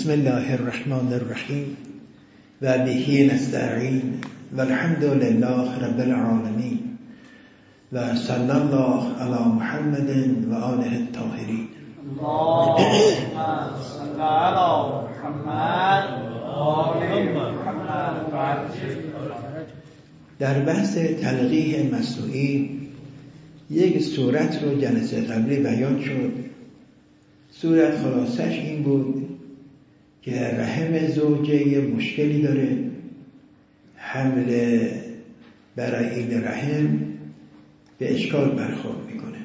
بسم الله الرحمن الرحیم و به نستعین و الحمد لله رب العالمین و صلی الله علی محمد و آله الطاهرین. اللهم صل علی محمد و آل محمد. در بحث تلقیح مصنوعی یک صورت رو جلسه قبلی بیان شد. صورت خلاصش این بود که رحم زوجه یه مشکلی داره، حمل برای این رحم به اشکال برخورد میکنه.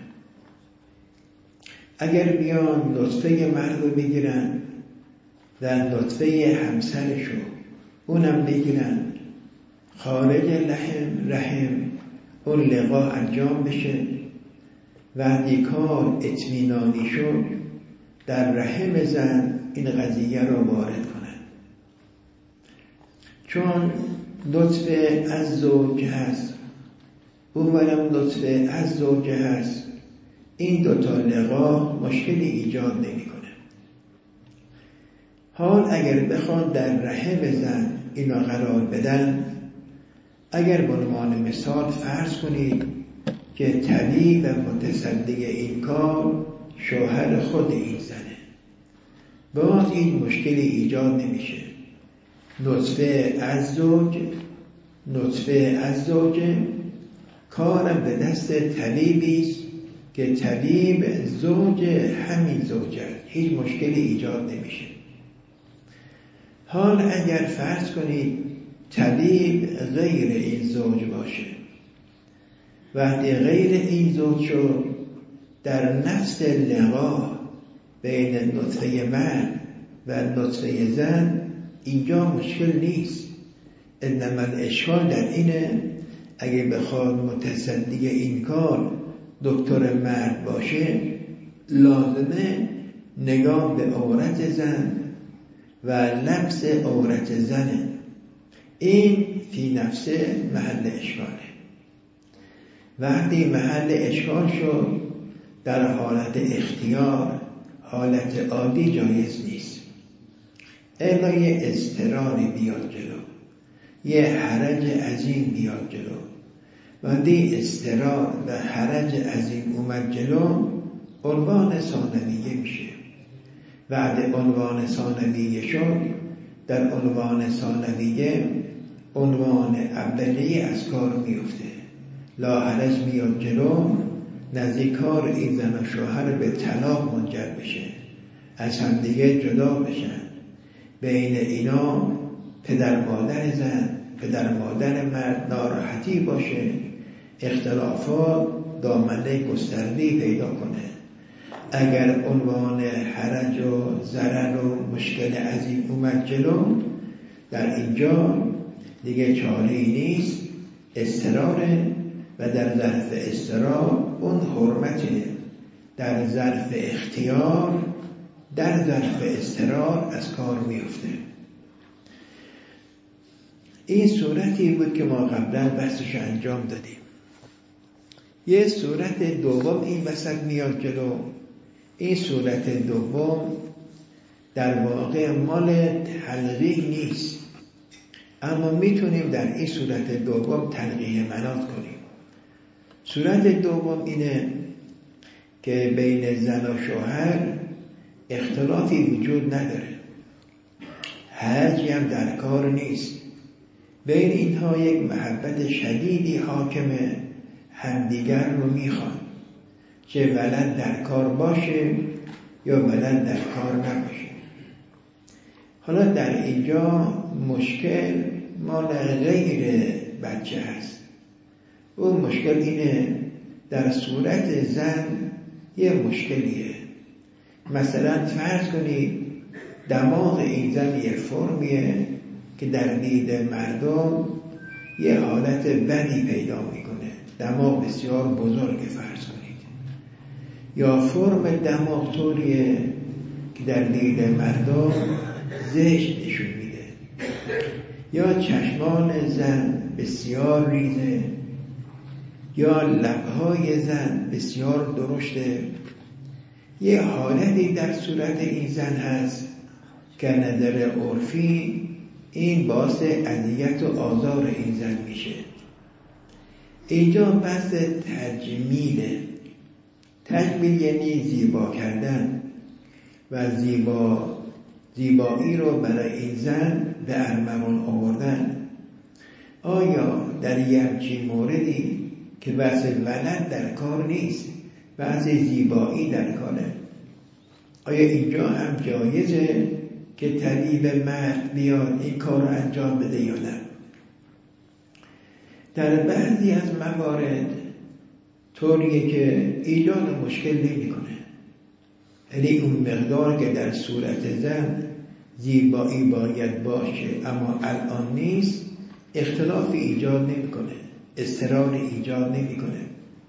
اگر بیان نطفه مرد رو بگیرن و نطفه همسرشو اونم بگیرن خارج رحم اون لقا انجام بشه، وقتی کار اطمینانی شد در رحم زن این قضیه را وارد کنن، چون نطفه از زوج هست، اونورم نطفه از زوجه هست، این دوتا لقا مشکلی ایجاد نمی کنه. حال اگر بخواد در رحم زن اینا قرار بدن، اگر به عنوان مثال فرض کنید که طبیب و متصدی این کار شوهر خود این زنه، باز این مشکلی ایجاد نمیشه. نطفه از زوجه کارم به دست طبیبی است که طبیب زوج همین زوجه، هیچ مشکلی ایجاد نمیشه. حال اگر فرض کنید طبیب غیر این زوج باشه، وقتی غیر این زوج شد در نفس لقا بین نطفه مرد و نطفه زن اینجا مشکل نیست، انما اشکال در اینه اگه بخواد متصدی این کار دکتر مرد باشه لازمه نگاه به عورت زن و لمس عورت زنه، این فی نفسه محل اشکاله. وقتی محل اشکال شد در حالت اختیار، حالت عادی جایز نیست، الا یه اضطراری بیاد جلو، یه حرج عظیم بیاد جلو. وقتی اضطرار و حرج عظیم اومد جلو عنوان ثانویه میشه. بعد عنوان ثانویه شد، در عنوان ثانویه عنوان اولیه از کار میفته، لا حرج میاد جلو، نزدیکار این زن و شوهر به طلاق منجر بشه، از همدیگه جدا بشن، بین اینا پدر مادر زن پدر مادر مرد ناراحتی باشه، اختلافات دامنه گسترده‌ای پیدا کنه. اگر عنوان حرج و ضرر و مشکل عظیم اومد جلو، در اینجا دیگه چاره‌ای نیست، اضطراره و در ظرف اضطرار اون حرمته، در ظرف اختیار در ظرف اضطرار از کار میفته. این صورتی بود که ما قبلا بحثش انجام دادیم. یه صورت دوم این وسط میاد جلو. این صورت دوم در واقع مال تلقیح نیست، اما میتونیم در این صورت دوم تلقیح منات کنیم. صورت دوم اینه که بین زن و شوهر اختلافی وجود نداره، حرجی هم در کار نیست، بین اینها یک محبت شدیدی حاکمه، همدیگر رو میخوان، چه ولد در کار باشه یا ولد در کار نباشه. حالا در اینجا مشکل مال غیر بچه هست. اون مشکل اینه در صورت زن یه مشکلیه. مثلا فرض کنید دماغ این زن یه فرمیه که در دید مردم یه حالت بدی پیدا میکنه، دماغ بسیار بزرگ فرض کنید، یا فرم دماغ طوریه که در دید مردم زشت نشون میده، یا چشمان زن بسیار ریزه، یا لبهای زن بسیار درشته. یه حالتی در صورت این زن هست که نظر عرفی این باعث اذیت و آزار این زن میشه. اینجا بحث تجمیله. تجمیل یعنی زیبا کردن و زیبایی رو برای این زن به ارمغان آوردن. آیا در یه همچین موردی که بحث ولد در کار نیست، بحث زیبایی در کاره، آیا اینجا هم جایزه که طبیب مرد بیاد این کار رو انجام بده یا نه؟ در بعضی از موارد طوریه که ایجاد مشکل نمی کنه، یعنی اون مقدار که در صورت زن زیبایی باید باشه اما الان نیست، اختلافی ایجاد نمی کنه، اضطراری ایجاد نمی کنه.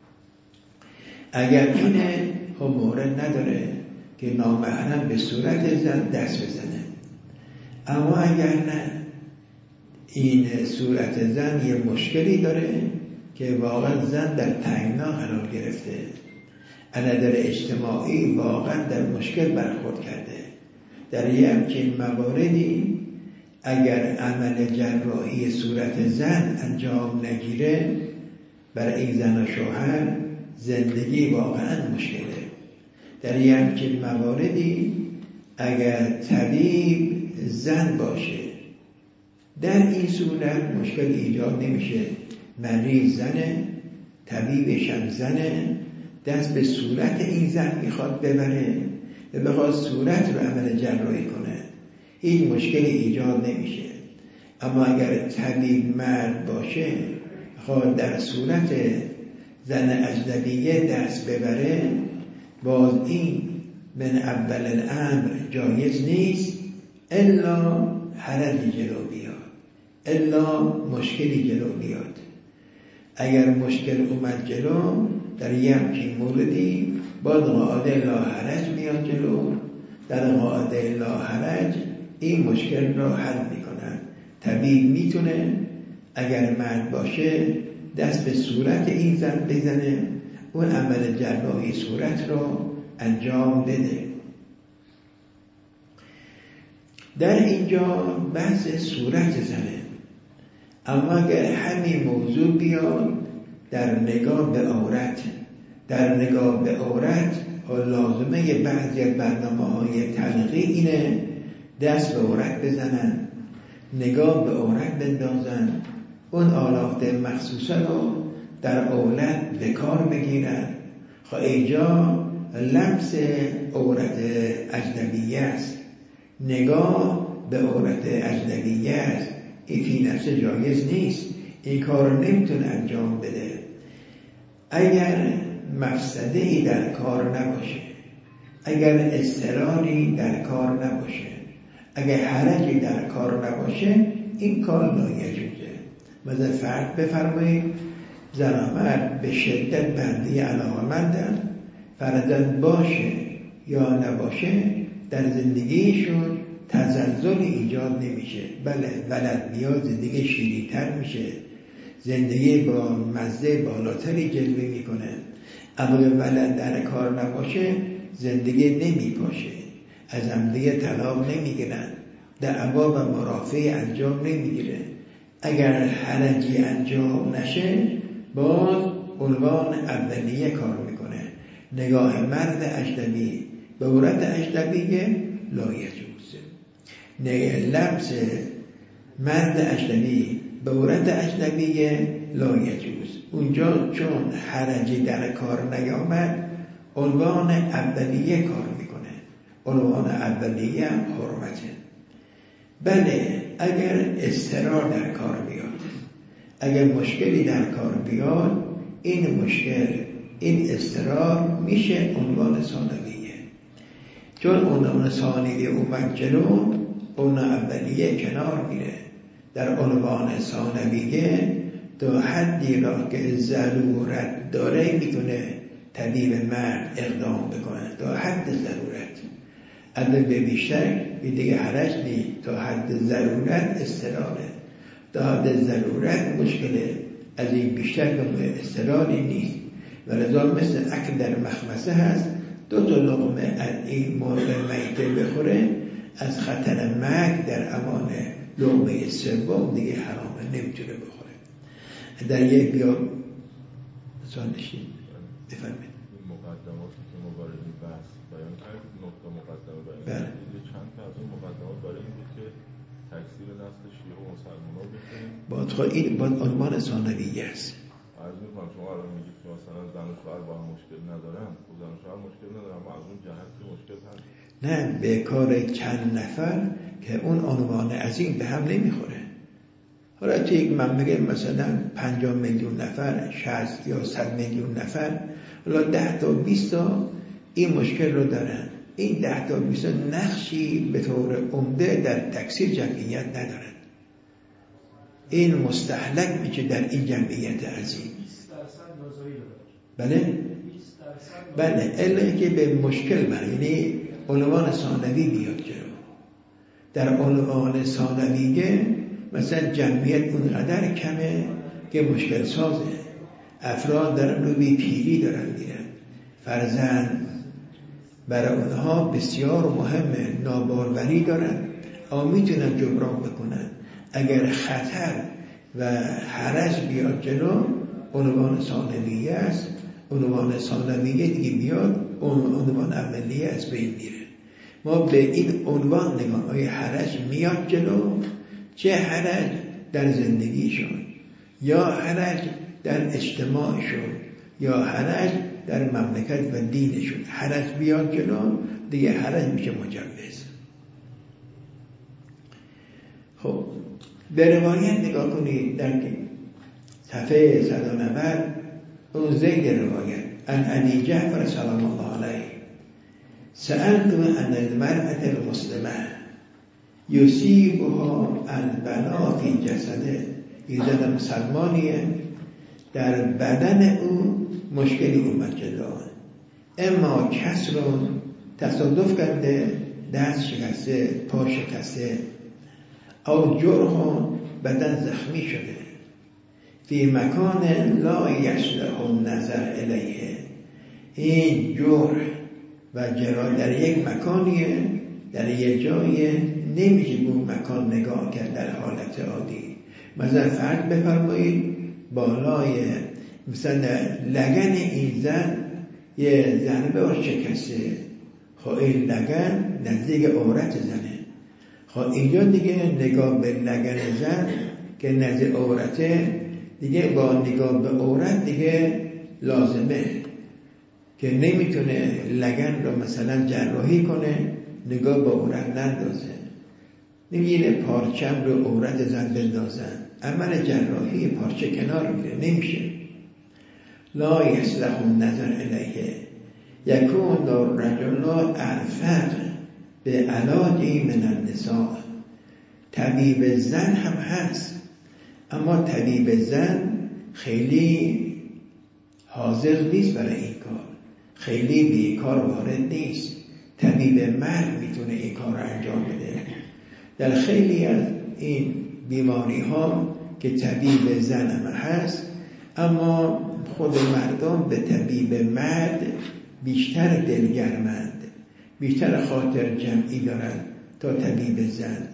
اگر اینه خب مورد نداره که نامحرم به صورت زن دست بزنه. اما اگر نه، این صورت زن یه مشکلی داره که واقعا زن در تنگنا قرار گرفته، از نظر اجتماعی واقعا در مشکل برخورد کرده. در یه همچین مواردی اگر عمل جراحی صورت زن انجام نگیره، برای این زن و شوهر زندگی واقعا مشکله. در یه همچین مواردی اگر طبیب زن باشه، در این صورت مشکل ایجاد نمیشه. مریض زنه، طبیبش هم زنه، دست به صورت این زن میخواد ببره و بخواد صورت رو عمل جراحی کنه، هیچ مشکلی ایجاد نمیشه. اما اگر طبیب مرد باشه خواهد در صورت زن اجنبیه دست ببره، باز این من اول الامر جایز نیست الا حرجی جلو بیاد، الا مشکلی جلو بیاد. اگر مشکل اومد جلو در یه همچین موردی باز قاعده لا حرج میاد جلو. در قاعده لا حرج این مشکل را حل میکنن. طبیب میتونه اگر مرد باشه دست به صورت این زن بزنه، اون عمل جراحی صورت را انجام بده. در اینجا بحث صورت زنه. اما اگر همین موضوع بیاد در نگاه به عورت، در نگاه به عورت لازمه بعضی از برنامه‌های تلقی اینه دست به عورت بزنن، نگاه به عورت بندازن، اون آلات مخصوصه رو در عورت به کار بگیرن. خب اینجا لمس عورت اجنبیه است، نگاه به عورت اجنبیه است، این فی نفسه جایز نیست، این کار رو نمیتونه انجام بده. اگر مفسده‌ای در کار نباشه، اگر اضطراری در کار نباشه، اگر حرجی در کار نباشه، این کار نایجوزه. مثلا فرض بفرمایید زن و مرد به شدت بنده علاقه‌مندن، فرضاً باشه یا نباشه در زندگیشون تزلزل ایجاد نمیشه. بله ولد میاد، زندگی شیرین‌تر میشه، زندگی با مزه بالاتری جلوه میکنه. اما ولد در کار نباشه زندگی نمیپاشه، از همدیگه طلاق نمیگیرن، دعوا و مرافعه انجام نمیگیره. اگر حرجی انجام نشه باز عنوان اولیه کار میکنه. نگاه مرد اجنبی به عورت اجنبیه لا یجوز، لمس مرد اجنبی به عورت اجنبیه لا یجوز. اونجا چون حرجی در کار نیامد عنوان اولیه کار میکنه، عنوان اولیه هم حرمته. بله اگر اضطرار در کار بیاد، اگر مشکلی در کار بیاد، این مشکل، این اضطرار میشه عنوان ثانویه. چون عنوان ثانویه اومد جلو، اون اولیه کنار میره. در عنوان ثانویه تا حدی را که ضرورت داره میتونه طبیب مرد اقدام بکنه، تا حد ضرورت. اگر به بیشتر دیگه حرج نیست، تا حد ضرورت اضطراره، تا حد ضرورت مشکله، از این بیشتر که اضطراری نیست. و لذا مثل اکل در مخمسه هست، 2 لقمه از این مرغ میته بخوره از خطر مرگ در امان لقمه سوم دیگه حرامه، نمیتونه بخوره. در یک بیا سانشین بفرمایید. این مقدماتی که ما برای این بحث بیان کردیم، نقطه مقدمه بیان کردیم، چند تا از اون مقدمات برای این بود که تکثیر نسل شیعه و مسلمان‌ها بکنیم. این باید عنوان ثانویه است. عرض می‌کنم شما الان میگید که مثلا زن و شوهر با هم مشکل ندارن، خب زن و شوهر مشکل ندارن، اما از اون جهت که مشکل هست. نه، به کار چند نفر که اون عنوان عظیم به هم نمیخوره. حالا تو یک منطقه مثلا 50 میلیون نفر، 60 یا 100 میلیون نفر، حالا 10 تا 20 تا این مشکل رو دارن. این 10 تا 20 نقشی به طور عمده در تکثیر جمعیت ندارن. این مستهلک میشه در این جمعیت عظیم. 20% نازایی بله؟ بله، الا که به مشکل یعنی عنوان ثانوی بیاد جلو. در عنوان ثانویه مثلا جمعیت اونقدر کمه که مشکل سازه. افراد دارن رو بی پیری دارن میرن، فرزند برای اونها بسیار مهمه، ناباروری دارن اما میتونن جبران بکنن. اگر خطر و حرج بیاد جلو، عنوان ثانویه است. عنوان ثانویه دیگه بیاد، عنوان اولیه از بین میره. ما به این عنوان نگاه، آیا حرج میاد جلو؟ چه حرج در زندگیشون، یا حرج در اجتماعشون، یا حرج در مملکت و دینشون. حرج بیاد جلو دیگه حرج میشه مجوز. خب به روایت نگاه کنید در صفحه 190 اون زید روایت عن ابی جعفر سلام الله علیه سألت عن المرأة المسلمة یصیبها البلاء فی جسده. این زن مسلمانیه، در بدن او مشکلی اومد جلو، اما کس رو تصادف کرده، دست شکسته، پا شکسته، او جرح بدن زخمی شده، فی مکان لا یصلح النظر الیه. این جرح و جراح در یک مکانیه، در یک جایه، نمیشه به اون مکان نگاه کرد در حالت عادی. مثلا فرض بفرمایید بالای مثلا لگن این زن یه ضربه شکسته، خب این لگن نزدیک عورت زنه، خب اینجا دیگه نگاه به لگن زن که نزدیک عورته دیگه با نگاه به عورت دیگه لازمه که نمیتونه لگن رو مثلا جراحی کنه، نگاه به عورت نندازه. نمیگه پارچم رو عورت زن بندازن، عمل جراحی پارچه کنار میره، نمیشه. لا یصلح النظر الیه یکون الرجل ارفق به علاجی من النساء. طبیب زن هم هست، اما طبیب زن خیلی حاضر نیست برای این کار، خیلی به این کار وارد نیست. طبیب مرد میتونه این کار رو انجام بده. در خیلی از این بیماری ها که طبیب زن هم هست، اما خود مردم به طبیب مرد بیشتر دلگرمند، بیشتر خاطر جمعی دارن تا طبیب زن.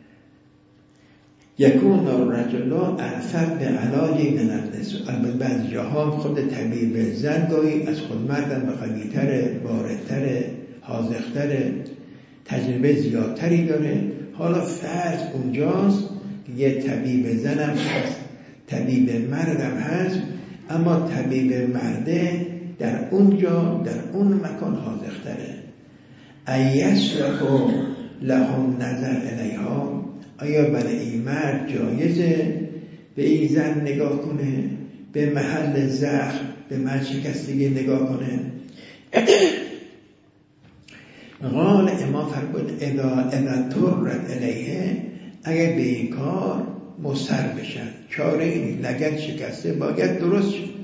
یکون الرجل ارفق به علاج من النساء. البته بعضی جاها خود طبیب زن گاهی از خود مردم قوی‌تره، واردتره، حاذق‌تره، تجربه زیادتری داره. حالا فرض اونجاست که یه طبیب زنم هست، طبیب مردم هست، اما طبیب مرده در اونجا، در اون مکان حاذق‌تره. ایصلح لهم نظر الیها. آیا برای این مرد جایزه به این زن نگاه کنه، به محل زخم، به محل شکستگی نگاه کنه؟ قال امام فرمود اذا ترد الیه، اگر به این کار مضطر بشن، چاره این لگن شکسته باید درست شد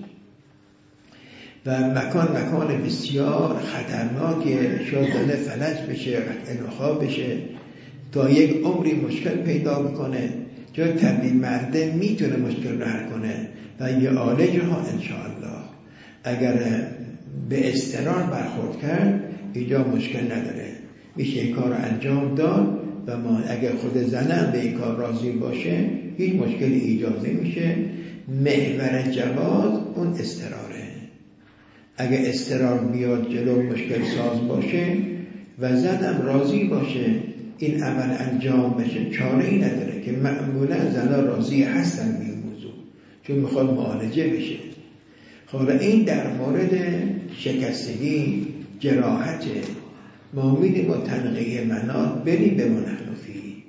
و مکان بسیار خطرناکه، شاید فلج بشه، انخواب بشه، تا یک عمری مشکل پیدا بکنه. چون طبیب مرده میتونه مشکل رو حل کنه و یعالجها انشاءالله. اگر به اضطرار برخورد کرد اینجا مشکل نداره. میشه این کار رو انجام داد و ما اگر خود زنم به این کار راضی باشه هیچ مشکلی ایجاد نمیشه. محور جواز اون استراره. اگر استرار بیاد جلو مشکل ساز باشه و زنم راضی باشه این عمل انجام بشه، چاره ای نداره که معمولا زنها راضی هستن به این موضوع چون میخواد معالجه بشه. حالا این در مورد شکستگی جراحت ما میدیم و تنقیه منات بریم به منحنفی.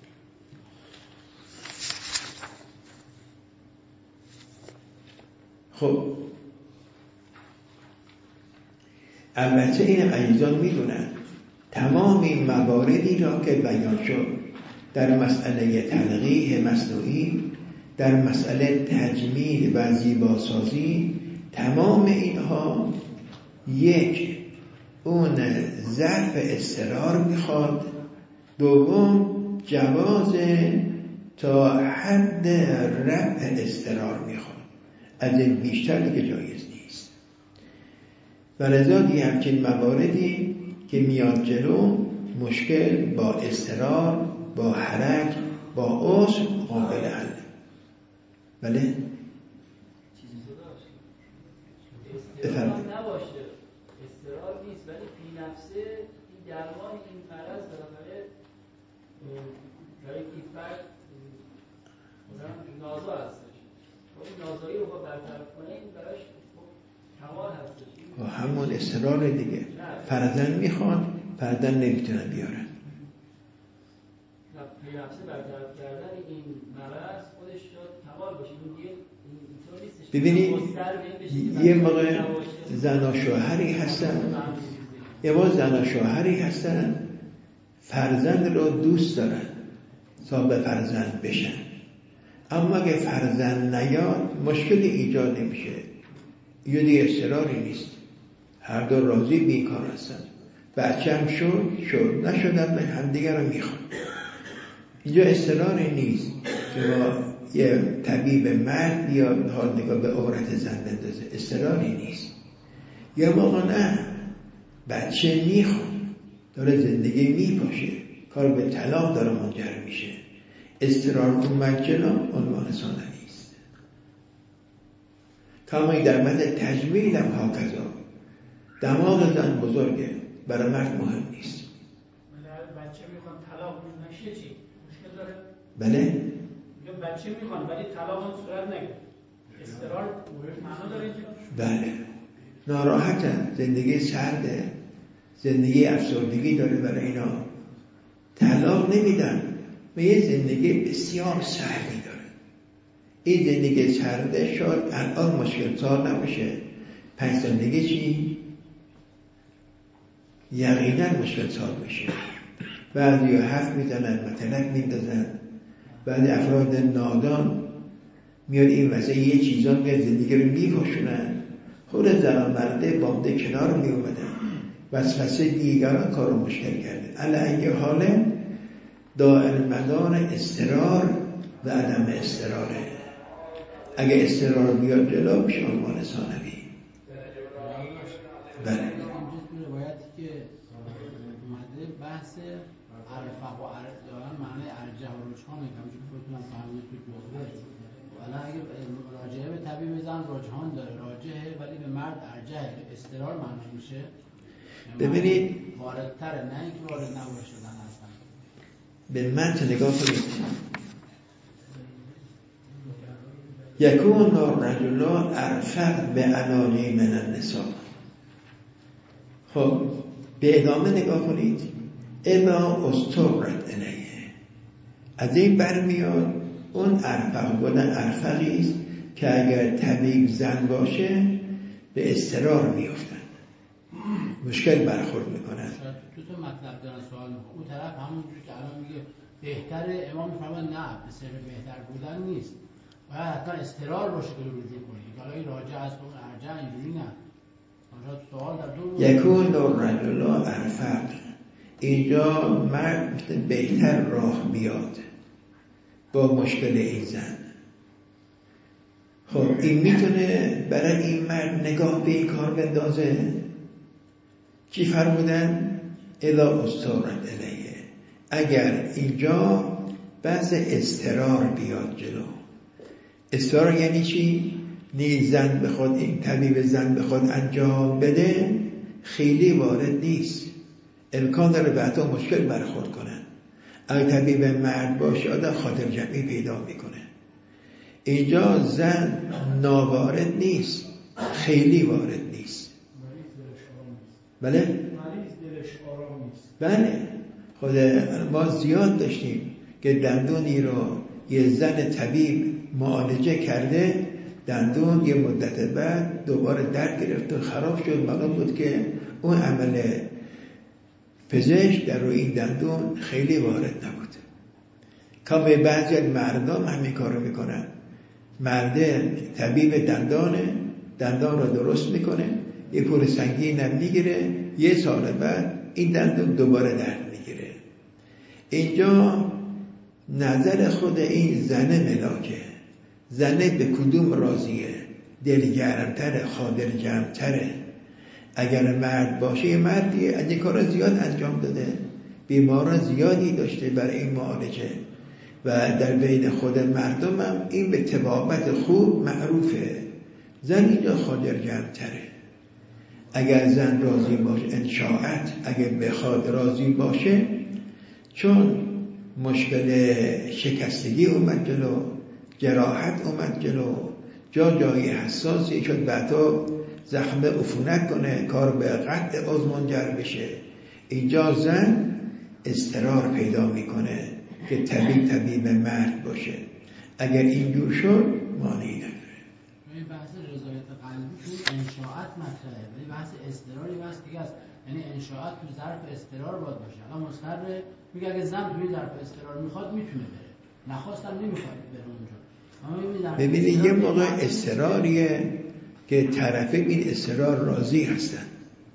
خب البته این عزیزان میدونن تمام این مواردی را که بیان شد در مسئله تلقیح مصنوعی، در مسئله تجمیل و زیباسازی، تمام اینها یک اون ظرف استرار میخواد، دوم جواز تا حد رفع استرار میخواد، از این بیشتر دیگه جایز نیست. و لذا دیگه همچین مواردی که میاد جلو مشکل با استرار، با حرج، با عسر قابل حل. بله؟ استرار نباشه، استرار نیست ولی فی نفسه این درمان این مرض بالاخره برای این فرد نازا هستش. این نازایی رو با برطرف کنه این براش کمال هستش. و همون استرار دیگه فرزند میخوان، فرزند نمیتونن بیارن. فی نفسه برطرف کردن این مرض خودش شاید کمال باشه. ببینید یه موقع زن و شوهری هستن، یه موقع زن و شوهری هستن فرزند رو دوست دارن صاحب فرزند بشن، اما اگه فرزند نیاد مشکلی ایجاد نمیشه، یه دیگه استراری نیست، هر دو راضی به این کار هستن، بچه هم شد نشدن به همدیگر رو میخوان. اینجا استراری نیست که با یه طبیب مرد بیاد حال نگاه به عورت زن بندازه، استراری نیست. یا موقع نه بچه میخواد داره زندگی میپاشه، کار به طلاق داره منجر میشه، استرار اومد جلو عنوان ثانوی است. کما در مورد تجمیل هم هاکذا، دماغ زن بزرگه برای مرد مهم نیست. بچه میخوان طلاق نشه چی؟ مشکل داره؟ بله؟ بچه میخوان ولی طلاق هم صورت نگیره، استرار معنا داره اینجا؟ بله، ناراحتن، زندگی سرده، زندگی افسردگی داره، برای اینا طلاق نمیدن و یه زندگی بسیار سردی داره. این زندگی سرده شاید الان مشکل سار نباشه، 5 سالگی چی؟ یقینا مشکل سار بشه. بعضی حرف میزنن، مطلق میندازن، بعد افراد نادان میاد این وضعی یه چیزا که زندگی رو میپاشونن، خود زن و مرده بامده کنار میومدن، وسوسه دیگران کار رو مشکل کرده. علی حال دائم مدار استرار و عدم استراره. اگه استرار بیاد جلو میشه عنوان ثانوی. بله. روایتی که اومده بحث عرفق و دارن معنی ارجح و رجحان همونجور که خودتونم فهمید تو جوابه. حالا اگه راجعه به طبیب زن رجحان داره، راجعه ولی به مرد ارجحه، استرار معنی میشه. ببینید واردتره، نه اینکه وارد نباشه زن هستن. به متن نگاه کنید. یکون الرجل ارفق به عنانی من النساء. خب به ادامه نگاه کنید. اما استغرت الیه، از این برمیاد اون ارفق بودن ارفقی است که اگر طبیب زن باشه به استرار میافتن، مشکل برخورد میکنن. تو مطلب دارن سوال میکنن، اون طرف همونجور که الان میگه بهتره، امام میفرماید نه، به سر بهتر بودن نیست، باید حتما استرار باشه که رجوع کنی. حالا این راجع است اون ارجع، اینجوری نه. سوال در دو یکون الرجل ارفق، اینجا مرد بهتر راه بیاد با مشکل این زن. خب این میتونه برای این مرد نگاه به این کار بندازه. چی فرمودن؟ اذا استورت الیه. اگر اینجا بحث استرار بیاد جلو. استرار یعنی چی؟ زن بخواد این طبیب زن بخواد انجام بده خیلی وارد نیست، امکان داره بعدا مشکل برخورد کنن. اگر طبیب مرد باشه آدم خاطر جمعی پیدا میکنه. اینجا زن ناوارد نیست، خیلی وارد نیست. بله؟ بله. خود ما زیاد داشتیم که دندونی رو یه زن طبیب معالجه کرده، دندون یه مدت بعد دوباره درد گرفت و خراب شد. معلوم بود که اون عمل پزشک در روی این دندون خیلی وارد نبود. کامه بعضی از مردم همین کارو میکنن. مرده طبیب دندان رو درست میکنه، یه پول سنگین هم میگیره، یه سال بعد این دندون دوباره درد میگیره. اینجا نظر خود این زنه ملاکه. زنه به کدوم راضیه؟ دلگرمتره، خاطر جمعتره. اگر مرد باشه، یه مردیه از این کارا زیاد انجام داده، بیماران زیادی داشته برای این معالجه و در بین خود مردم هم این به طبابت خوب معروفه. زن اینجا خاطر جمعتره. اگر زن راضی باشه، انشاءت اگر بخواد راضی باشه، چون مشکل شکستگی اومد جلو، جراحت اومد جلو، جای حساسی شد، بعدا زخم عفونت کنه، کار به قطع عضو منجر بشه. اینجا زن استرار پیدا میکنه که طبیب مرد باشه. اگر اینجور شد مانعی نداره. این بحث رضایت قلبی تو انشاءت مطرحه، ولی بحث استراری بحث دیگه است. یعنی انشاءت تو ظرف استرار باید باشه. الان مستقر میگه اگه زن توی ظرف استرار میخواد میتونه بره، نخواستم نمیخواد بره اونجا. ببینید یه موقع استراریه که طرفین این استرار راضی هستن.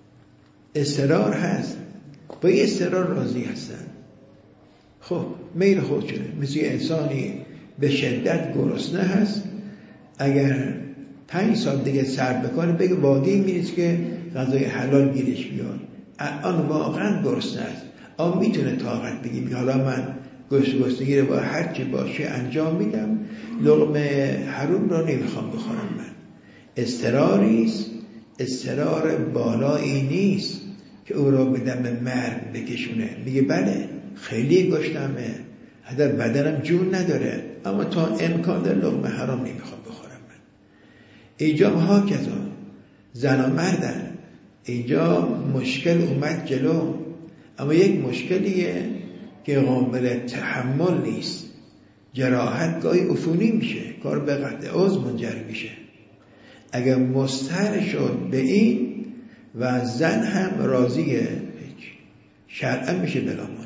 استرار هست، با این استرار راضی هستن. خب میل خودشونه. مثل انسانی به شدت گرسنه هست، اگر 5 سال دیگه سر بکنه بگه وادی میرسه که غذای حلال گیرش بیاد. الان واقعا گرسنه است، اما میتونه طاقت بگیره حالا من گرسنگی رو با هر چی باشه انجام میدم، لقمه حروم رو نمیخوام بخورم. من استراریست، استرار بالایی نیست که او رو به دم مرگ بکشونه. میگه بله خیلی گشتمه، حتی بدنم جون نداره، اما تا امکان داره لقمه حرام نمیخوام بخورم. من اینجا ها کذا زن و مردن، اینجا مشکل اومد جلو، اما یک مشکلیه که قابل تحمل نیست. جراحت گاهی عفونی میشه، کار به قطع عضو منجر میشه. اگر مضطر شد به این و زن هم راضیه، شرعا میشه بلامونه.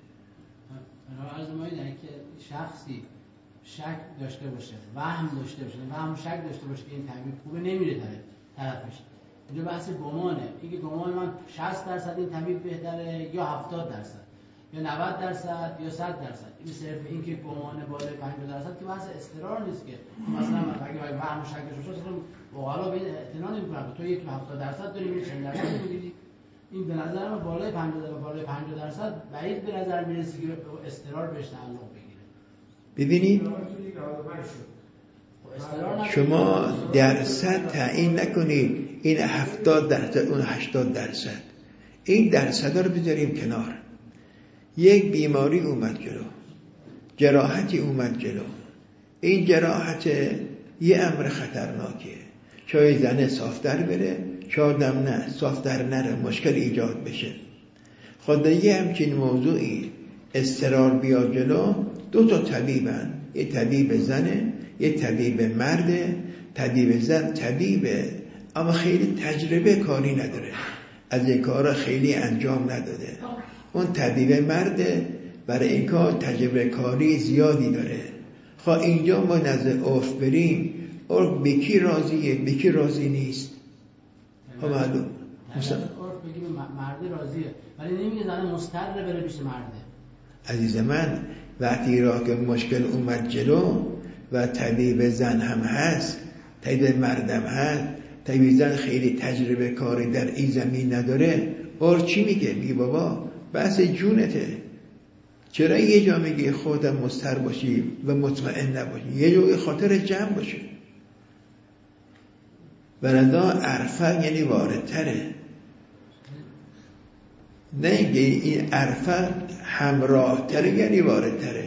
عرض ما اینه که شخصی شک داشته باشه، وهم داشته باشه، وهم شک داشته باشه که این طبیب خوبه، نمیره طرفش. اینجا بحث گمانه. اینکه گمان من 60% این طبیب بهتره یا 70% یا 90% یا 100%. این صرف این که گمانه بالای 50% که بحث استقرار نیست. که مثلا اگه وهم شک داشته باشه واقعا به این اعتنا نمی‌کنه. تو یک 70% داری میری 40% میگیری. این به نظر من بالای 50% بالای 50% بعید به نظر میرسه که استقرار بهش تعلق بگیره. ببینید شما درصد تعیین نکنید این 70% اون 80%. این درصدا رو بذاریم کنار. یک بیماری اومد جلو، جراحتی اومد جلو. این جراحت یه امر خطرناکه. شاید زنه صافتر بره، شاید هم نه صافتر نره، مشکل ایجاد بشه. خود یه همچین موضوعی استرار بیاد جلو، 2 طبیبن، یه طبیب زنه یه طبیب مرده. طبیب زن طبیبه اما خیلی تجربه کاری نداره، از این کارا خیلی انجام نداده. اون طبیب مرده برای این کار تجربه کاری زیادی داره. خواه اینجا ما نزد عرف بریم، عرف به کی راضیه به کی راضی نیست. خب معلوم مثلا عرف بگیم مرده راضیه ولی نمیگه زن مضطر بره پیش مرده. عزیز من وقتی را که مشکل اومد جلو و طبیب زن هم هست، طبیب مردم هست، طبیب زن خیلی تجربه کاری در این زمین نداره، عرف چی میگه؟ میگه بابا بحث جونته. چرا یه جا میگی خودم مضطر باشی و مطمئن نباشی، یه جا خاطر جمع باشه. ولذا عرفه یعنی واردتره، نه اینکه این عرفه همراه تره یعنی واردتره.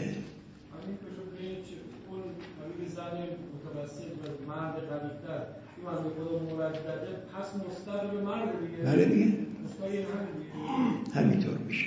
بله دیگه همینطور میشه.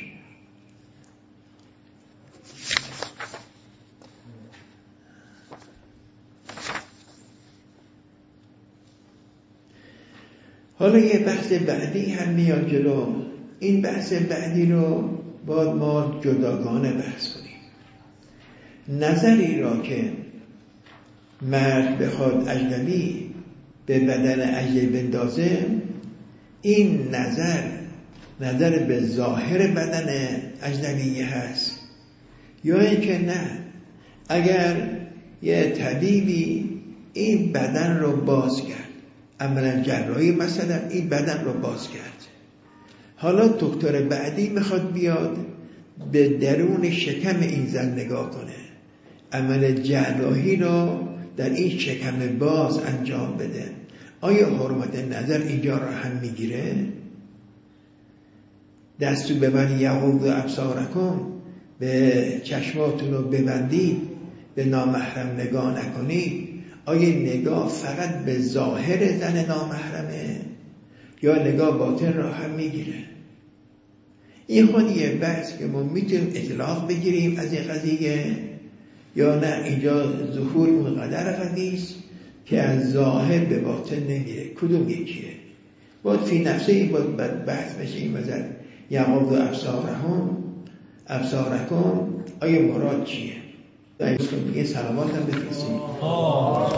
حالا یه بحث بعدی هم میاد جلو. این بحث بعدی رو باید ما جداگانه بحث کنیم. نظری را که مرد بخواد اجنبی به بدن اجنبی بندازه، این نظر به ظاهر بدن اجنبی هست، یا اینکه نه اگر یه طبیبی این بدن رو باز کرد، عملا جراحی مثلا این بدن رو باز کرد، حالا دکتر بعدی میخواد بیاد به درون شکم این زن نگاه کنه، عمل جراحی رو در این شکم باز انجام بده، آیا حرمت نظر اینجا را هم میگیره؟ دستو ببند یغضوا ابصارکم، به چشماتون رو ببندید، به نامحرم نگاه نکنید. آیا نگاه فقط به ظاهر زن نامحرمه یا نگاه باطن را هم میگیره؟ این خود یه بحث که ما میتونیم اطلاق بگیریم از این قضیه، یا نه اینجا ظهور اون قدر قدیست که از ظاهر به باطن نمیره، کدوم یکیه؟ باید فی نفسه این باید بحث بشه. این مثلا یغضوا ابصارکم آیا مراد چیه؟ دیگه سلامات هم بفرستیم.